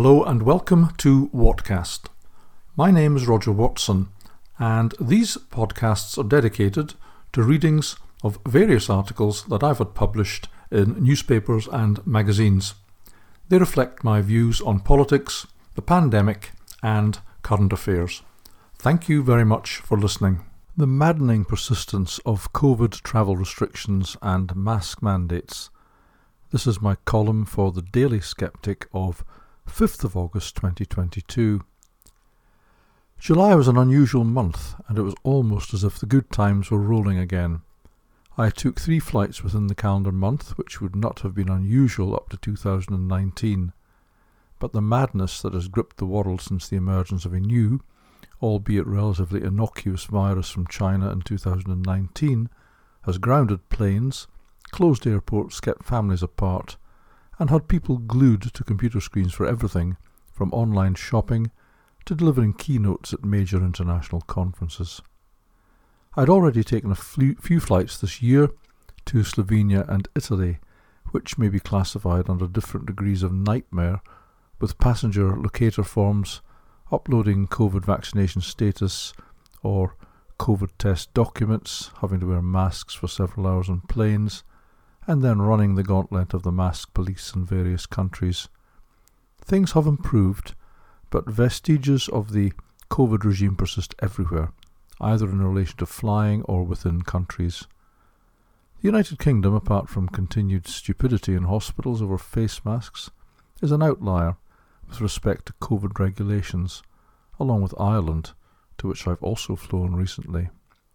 Hello and welcome to Whatcast. My name is Roger Watson, and these podcasts are dedicated to readings of various articles that I've had published in newspapers and magazines. They reflect my views on politics, the pandemic, and current affairs. Thank you very much for listening. The maddening persistence of COVID travel restrictions and mask mandates. This is my column for the Daily Sceptic of 5th of August 2022. July was an unusual month, and it was almost as if the good times were rolling again. I took 3 flights within the calendar month, which would not have been unusual up to 2019. But the madness that has gripped the world since the emergence of a new, albeit relatively innocuous virus from China in 2019, has grounded planes, closed airports, kept families apart, and had people glued to computer screens for everything, from online shopping to delivering keynotes at major international conferences. I'd already taken a few flights this year to Slovenia and Italy, which may be classified under different degrees of nightmare, with passenger locator forms, uploading COVID vaccination status or COVID test documents, having to wear masks for several hours on planes, and then running the gauntlet of the mask police in various countries. Things have improved, but vestiges of the COVID regime persist everywhere, either in relation to flying or within countries. The United Kingdom, apart from continued stupidity in hospitals over face masks, is an outlier with respect to COVID regulations, along with Ireland, to which I've also flown recently.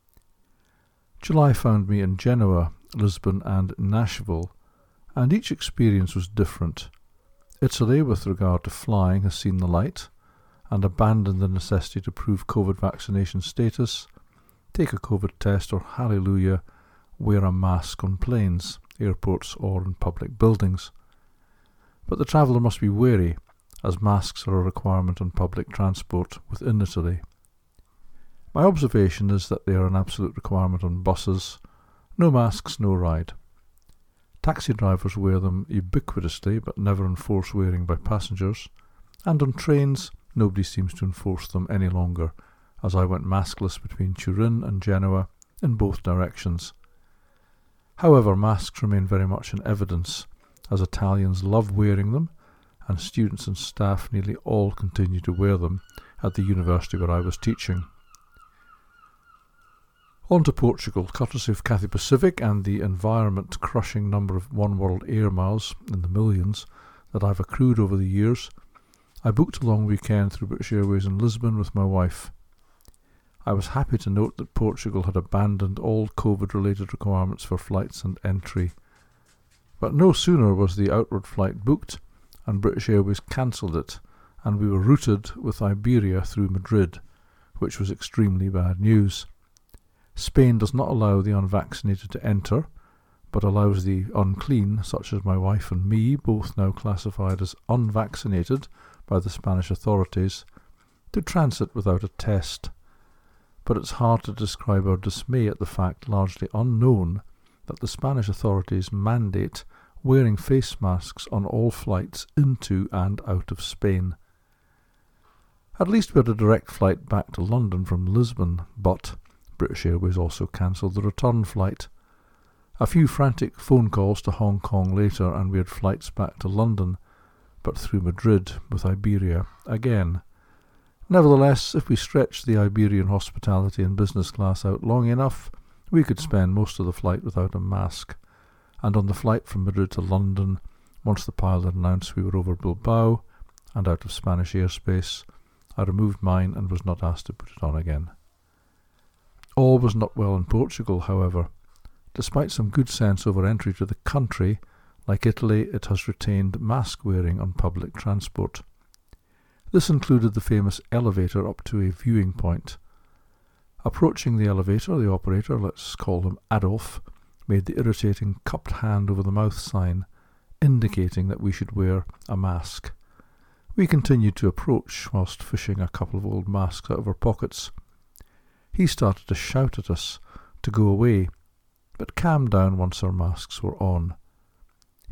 July found me in Genoa, Lisbon and Nashville, and each experience was different. Italy, with regard to flying, has seen the light and abandoned the necessity to prove COVID vaccination status, take a COVID test, or, hallelujah, wear a mask on planes, airports or in public buildings. But the traveller must be wary, as masks are a requirement on public transport within Italy. My observation is that they are an absolute requirement on buses. No masks, no ride. Taxi drivers wear them ubiquitously, but never enforce wearing by passengers, and on trains nobody seems to enforce them any longer, as I went maskless between Turin and Genoa in both directions. However, masks remain very much in evidence, as Italians love wearing them, and students and staff nearly all continue to wear them at the university where I was teaching. On to Portugal, courtesy of Cathay Pacific and the environment-crushing number of One World air miles, in the millions, that I've accrued over the years. I booked a long weekend through British Airways in Lisbon with my wife. I was happy to note that Portugal had abandoned all COVID-related requirements for flights and entry. But no sooner was the outward flight booked, and British Airways cancelled it, and we were routed with Iberia through Madrid, which was extremely bad news. Spain does not allow the unvaccinated to enter, but allows the unclean, such as my wife and me, both now classified as unvaccinated by the Spanish authorities, to transit without a test. But it's hard to describe our dismay at the fact, largely unknown, that the Spanish authorities mandate wearing face masks on all flights into and out of Spain. At least we had a direct flight back to London from Lisbon, but British Airways also cancelled the return flight. A few frantic phone calls to Hong Kong later, and we had flights back to London, but through Madrid with Iberia again. Nevertheless, if we stretched the Iberian hospitality and business class out long enough, we could spend most of the flight without a mask. And on the flight from Madrid to London, once the pilot announced we were over Bilbao and out of Spanish airspace, I removed mine and was not asked to put it on again. All was not well in Portugal, however. Despite some good sense over entry to the country, like Italy, it has retained mask wearing on public transport. This included the famous elevator up to a viewing point. Approaching the elevator, the operator, let's call him Adolf, made the irritating cupped hand over the mouth sign, indicating that we should wear a mask. We continued to approach, whilst fishing a couple of old masks out of our pockets. He started to shout at us to go away, but calmed down once our masks were on.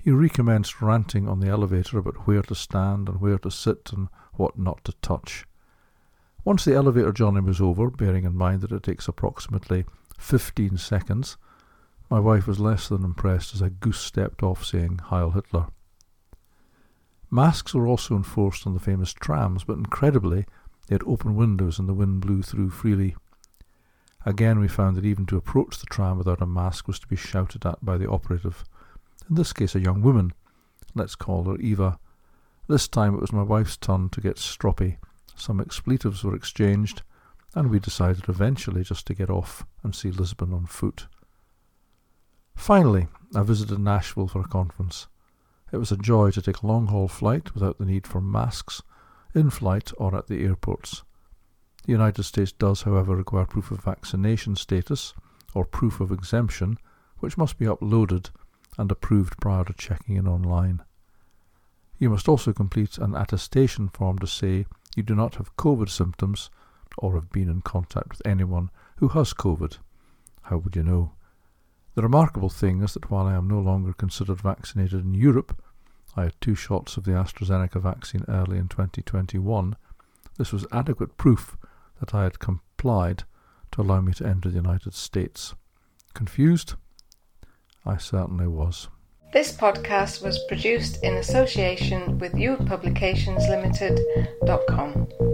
He recommenced ranting on the elevator about where to stand and where to sit and what not to touch. Once the elevator journey was over, bearing in mind that it takes approximately 15 seconds, my wife was less than impressed as I goose-stepped off saying Heil Hitler. Masks were also enforced on the famous trams, but incredibly, they had open windows and the wind blew through freely. Again, we found that even to approach the tram without a mask was to be shouted at by the operative. In this case, a young woman. Let's call her Eva. This time it was my wife's turn to get stroppy. Some expletives were exchanged, and we decided eventually just to get off and see Lisbon on foot. Finally, I visited Nashville for a conference. It was a joy to take a long-haul flight without the need for masks, in flight or at the airports. The United States does, however, require proof of vaccination status, or proof of exemption, which must be uploaded and approved prior to checking in online. You must also complete an attestation form to say you do not have COVID symptoms or have been in contact with anyone who has COVID. How would you know? The remarkable thing is that while I am no longer considered vaccinated in Europe, I had 2 shots of the AstraZeneca vaccine early in 2021, this was adequate proof that I had complied to allow me to enter the United States. Confused? I certainly was. This podcast was produced in association with youpublicationslimited.com.